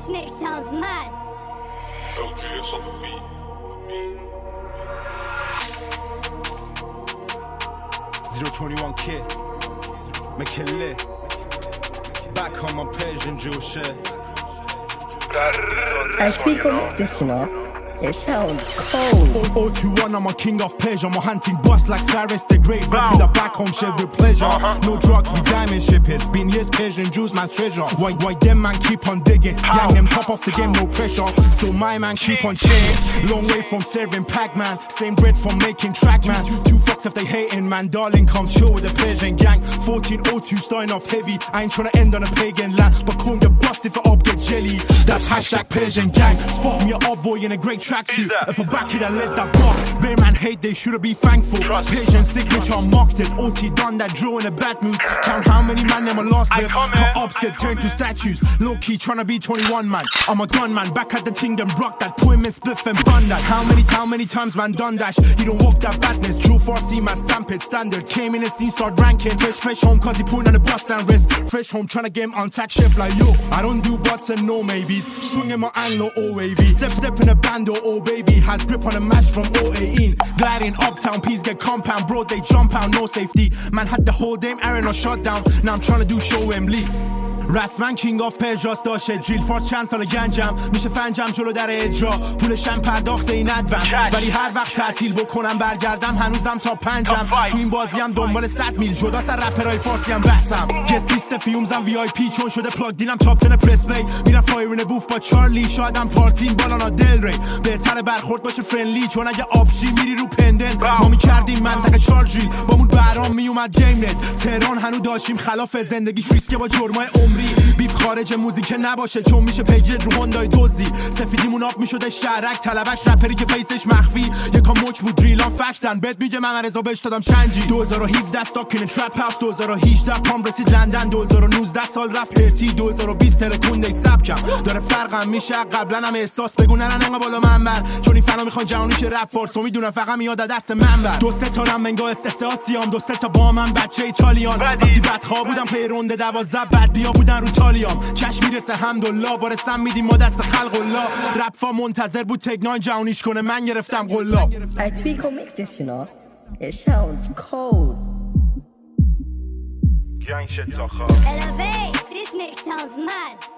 This mix sounds mad. LGS on the beat. Zero 21 kid, make it lit. Back on my Persian jewel shit. I tweak on mix this, you know. It sounds cold. 021, I'm a king of pleasure. I'm a hunting boss like Cyrus the Great. Rapping the back home shit with pleasure. No drugs, we diamond ship it. Been years, Persian Jews, man's treasure. Why them man keep on digging? Gang them top off the game, no pressure. So my man keep on chain. Long way from serving Pac-Man. Same bread from making track, man. Two fucks if they hating, man. Darling, come chill with the Persian gang. 1402 starting off heavy. I ain't tryna end on a pagan land. But call me a bust if I up get jelly. That's hashtag Persian gang. Spot me a up boy in a great tracksuit. If I back it, I let that block. Bear man hate, they should be thankful. Persian signature, I mocked it. OT done that, drill in a bad mood. Count how many man them I lost with. Cut ups get turned to statues. Low key tryna be 21 man. I'm a gunman, back at the kingdom, rock that. Put him in spliff and bun that. How many times man done dash? You don't walk that badness. Drew 4C man stamp it standard. Came in the scene, start ranking. Fresh home cause he putting on the bust and wrist. Fresh home tryna get him on tack chef like yo. I don't do buts and no maybes. Swinging my angle all wavy. Step in a band or oh baby. Had grip on a match from 018. Gliding uptown, peas get compound. Bro, they jump out, no safety. Man had the whole damn Aaron or shut down. Now I'm tryna do show Wembley. رسما کینگ آف پرژاس داشته جیل فارس چند سال گنجم میشه فنجم جلو در اجرا پولشم پرداخته این ندوم ولی هر وقت تعطیل بکنم برگردم هنوزم تا پنجم تو این بازیم دنبال 100 میل جدا سر رپرای فارسی هم بحثم گست لیست فیومزم وی آی پی چون شده پلاگ دیلم تاپ 10 پرس پلی میرم فایرین بوف با چارلی شایدم پارتین بالانا دل ری بهتره برخورد باشه فرندلی چون اگه آبشی میری رو پندن ما میکردیم منطقه چارجیل بامون برام میومد گیم نت تهران هنو داشتیم خلاف زندگیش ریسک با جرمای عمری بیف خارج موزیک نباشه چون میشه پیگیر رو هوندای دزدی سفیدیمون آب میشده شهرک طلبش رپری که فیسش مخفی یکا مچ بود ریلان فکتن بهت میگه من رضا بهش دادم چنجی 2017 استاکین ترپ هاوس 2018 پام رسید لندن 2019 سال رفت پرتی 2020 ترکونده سبکم داره فرقم میشه قبلا هم احساس بگو نرن انقا بالا منبر چون این فنا میخوان جهانیش رپ فارسو میدونن فقط میاد دست منبر دو سه تا رم منگا استساسیام دو سه تا با من بچه ایتالیان وقتی بدخواه بودم پی رونده 12 بعد بیا بودن رو تالیام کش میرسه حمدالله بارسم میدیم ما دست خلق الله رپفا منتظر بود تگنان جهانیش کنه من گرفتم قلاب I tweak on mix this, you know. It sounds cold. Elevate, this mix sounds mad.